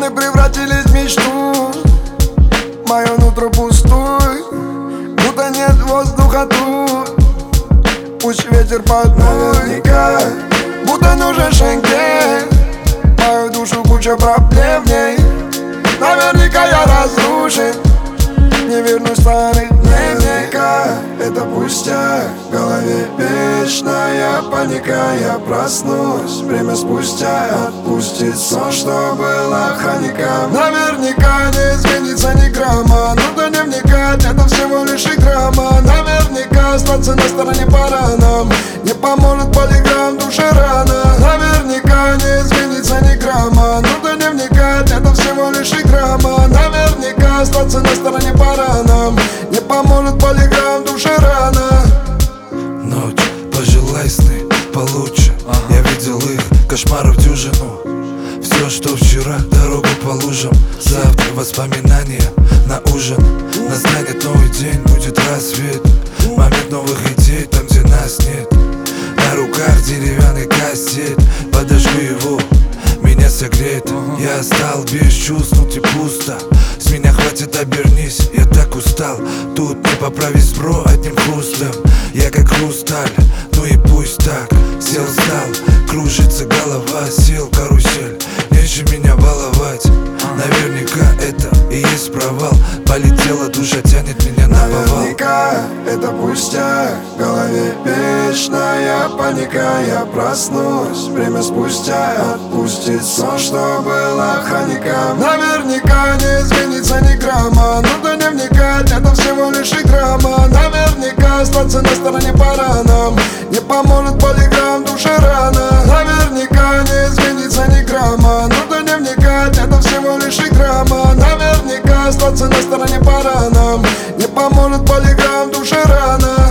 Планы превратились в мечту, мое нутро пустой, будто нет воздуха тут. Пусть ветер подует, наверняка, будто нужен шенген. Мою душу куча проблем в ней, наверняка я разрушен, не вернусь старых дней. Наверняка это пустяк, в голове вечная паника. Я проснусь время спустя, отпустит сон, что было охранником. Наверняка не изменится ни грамма, но до дневника это всего лишь игра. Наверняка остаться на стороне пора нам, не поможет полиграф душе рано. Наверняка не изменится ни грамма, но до дневника это всего лишь игра. Наверняка остаться на стороне пора нам, не поможет полиграф душе рано. Ночь, пожелай сны получше. Я видел их, кошмаров дюжину. Все, что вчера, дорогу по лужам. Завтра воспоминания на ужин. Настанет новый день, будет рассвет. Момент новых идей, там, где нас нет. На руках деревянный кастет. Подожгу его, меня согреет. Я стал без чувств, внутри пусто. С меня хватит, обернись, я так устал. Тут не поправить бро одним хрустом. Я как хрусталь, ну и пусть так. Сел, стал, кружится голова, сел карусель. Нечем меня баловать, наверняка это и есть провал. Полетела душа, тянет меня на повал. Наверняка это пустяк, в голове вечная паника. Я проснусь время спустя, отпустит сон, что было охранником. Наверняка не изменится ни грамма, но до дневника это всего лишь игра. Наверняка остаться на стороне пора нам, не поможет полиграф душе рано. Наверняка не изменится ни грамма, но до дневника это всего лишь игра. Наверняка остаться на стороне пора нам, не поможет полиграф душе рано.